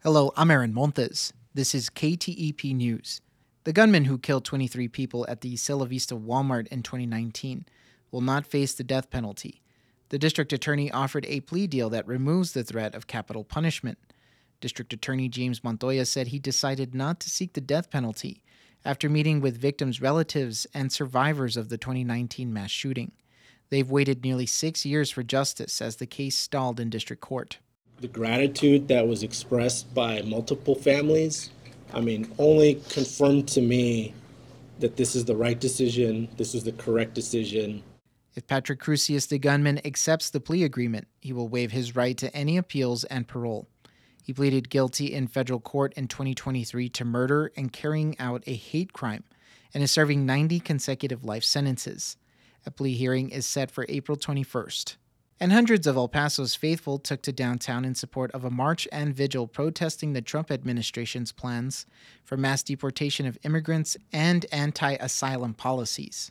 Hello, I'm Aaron Montes. This is KTEP News. The gunman who killed 23 people at the Sela Vista Walmart in 2019 will not face the death penalty. The district attorney offered a plea deal that removes the threat of capital punishment. District Attorney James Montoya said he decided not to seek the death penalty after meeting with victims' relatives and survivors of the 2019 mass shooting. They've waited nearly 6 years for justice as the case stalled in district court. The gratitude that was expressed by multiple families, only confirmed to me that this is the right decision, this is the correct decision. If Patrick Crusius, the gunman, accepts the plea agreement, he will waive his right to any appeals and parole. He pleaded guilty in federal court in 2023 to murder and carrying out a hate crime and is serving 90 consecutive life sentences. A plea hearing is set for April 21st. And hundreds of El Paso's faithful took to downtown in support of a march and vigil protesting the Trump administration's plans for mass deportation of immigrants and anti-asylum policies.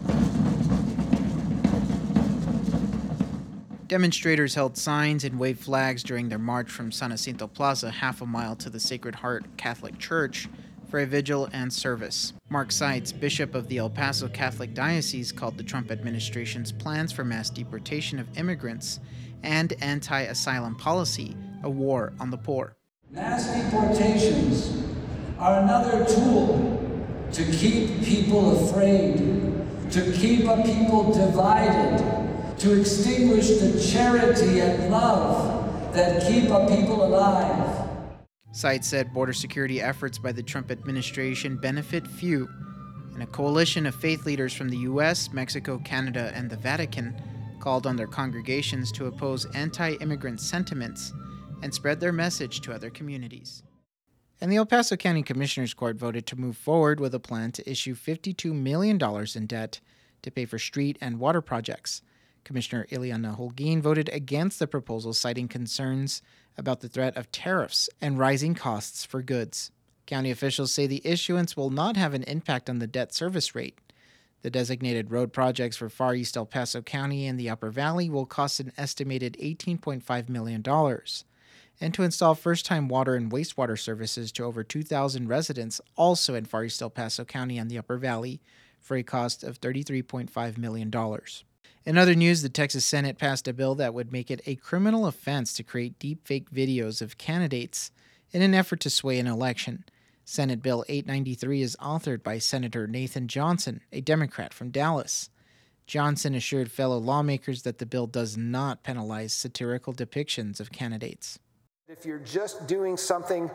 Demonstrators held signs and waved flags during their march from San Jacinto Plaza half a mile to the Sacred Heart Catholic Church for a vigil and service. Mark Seitz, bishop of the El Paso Catholic Diocese, called the Trump administration's plans for mass deportation of immigrants and anti-asylum policy a war on the poor. Mass deportations are another tool to keep people afraid, to keep a people divided, to extinguish the charity and love that keep a people alive. Seitz said border security efforts by the Trump administration benefit few, and a coalition of faith leaders from the U.S., Mexico, Canada, and the Vatican called on their congregations to oppose anti-immigrant sentiments and spread their message to other communities. And the El Paso County Commissioners Court voted to move forward with a plan to issue $52 million in debt to pay for street and water projects. Commissioner Ileana Holguin voted against the proposal, citing concerns about the threat of tariffs and rising costs for goods. County officials say the issuance will not have an impact on the debt service rate. The designated road projects for Far East El Paso County and the Upper Valley will cost an estimated $18.5 million, and to install first-time water and wastewater services to over 2,000 residents also in Far East El Paso County and the Upper Valley for a cost of $33.5 million. In other news, the Texas Senate passed a bill that would make it a criminal offense to create deepfake videos of candidates in an effort to sway an election. Senate Bill 893 is authored by Senator Nathan Johnson, a Democrat from Dallas. Johnson assured fellow lawmakers that the bill does not penalize satirical depictions of candidates. If you're just doing something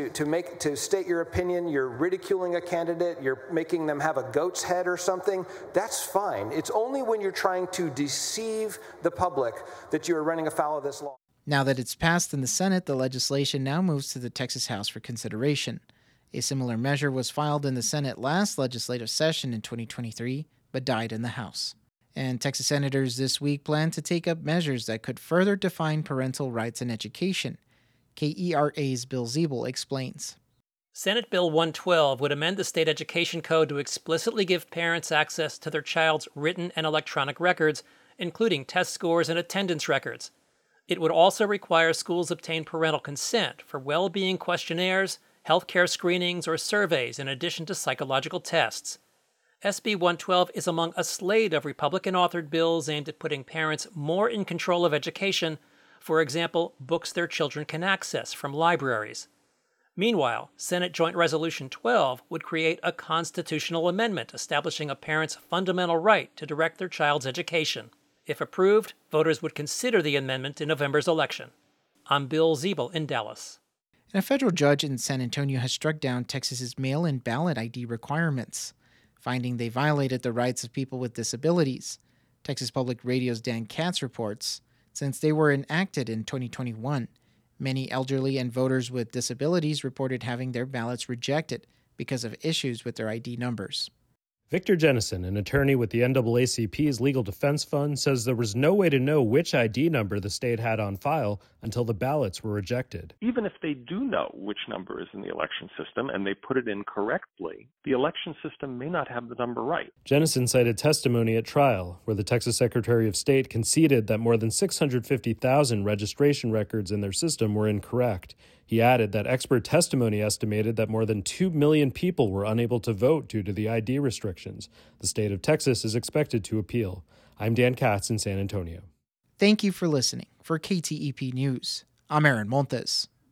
to state your opinion, you're ridiculing a candidate, you're making them have a goat's head or something, that's fine. It's only when you're trying to deceive the public that you're running afoul of this law. Now that it's passed in the Senate, the legislation now moves to the Texas House for consideration. A similar measure was filed in the Senate last legislative session in 2023, but died in the House. And Texas senators this week plan to take up measures that could further define parental rights in education. KERA's Bill Ziebel explains. Senate Bill 112 would amend the state education code to explicitly give parents access to their child's written and electronic records, including test scores and attendance records. It would also require schools obtain parental consent for well-being questionnaires, healthcare screenings, or surveys in addition to psychological tests. SB 112 is among a slate of Republican-authored bills aimed at putting parents more in control of education. For example, books their children can access from libraries. Meanwhile, Senate Joint Resolution 12 would create a constitutional amendment establishing a parent's fundamental right to direct their child's education. If approved, voters would consider the amendment in November's election. I'm Bill Ziebel in Dallas. And a federal judge in San Antonio has struck down Texas's mail-in ballot ID requirements, finding they violated the rights of people with disabilities. Texas Public Radio's Dan Katz reports, since they were enacted in 2021, many elderly and voters with disabilities reported having their ballots rejected because of issues with their ID numbers. Victor Jennison, an attorney with the NAACP's Legal Defense Fund, says there was no way to know which ID number the state had on file until the ballots were rejected. Even if they do know which number is in the election system and they put it in correctly, the election system may not have the number right. Jennison cited testimony at trial, where the Texas Secretary of State conceded that more than 650,000 registration records in their system were incorrect. He added that expert testimony estimated that more than 2 million people were unable to vote due to the ID restrictions. The state of Texas is expected to appeal. I'm Dan Katz in San Antonio. Thank you for listening. For KTEP News, I'm Aaron Montes.